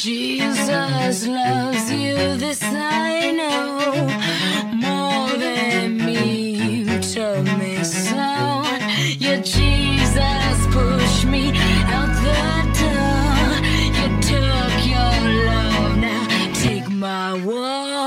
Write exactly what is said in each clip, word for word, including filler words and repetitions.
Jesus loves you, this I know, more than me. You told me so. Your Jesus pushed me out the door. You took your love, now take my walk.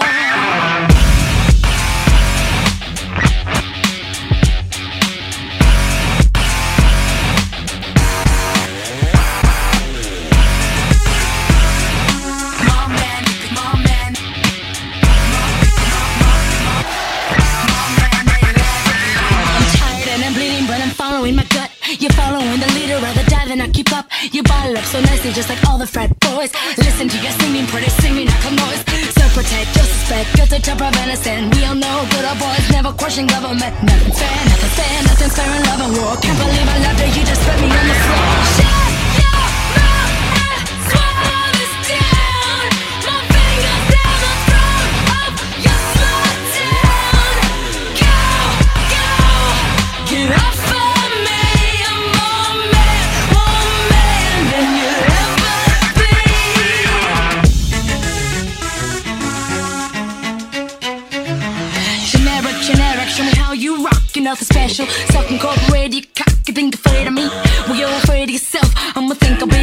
Following my gut, you're following the leader, rather die than not keep up. You bottle up so nicely, just like all the frat boys. Listen to your singing, pretty singing, knock a noise. So protect your suspect, guilty to prevent us. And we all know good old boys never question government. Nothing's fair, nothing's fair, nothing's fair in love and war. Can't believe I loved her, you just put me on the floor. Shut your mouth and swallow this down. My fingers down the throat of your small town. Go, go, get up. Nothing special, self-incorporated, you cocky, think afraid of me. Well, you're afraid of yourself, I'ma think about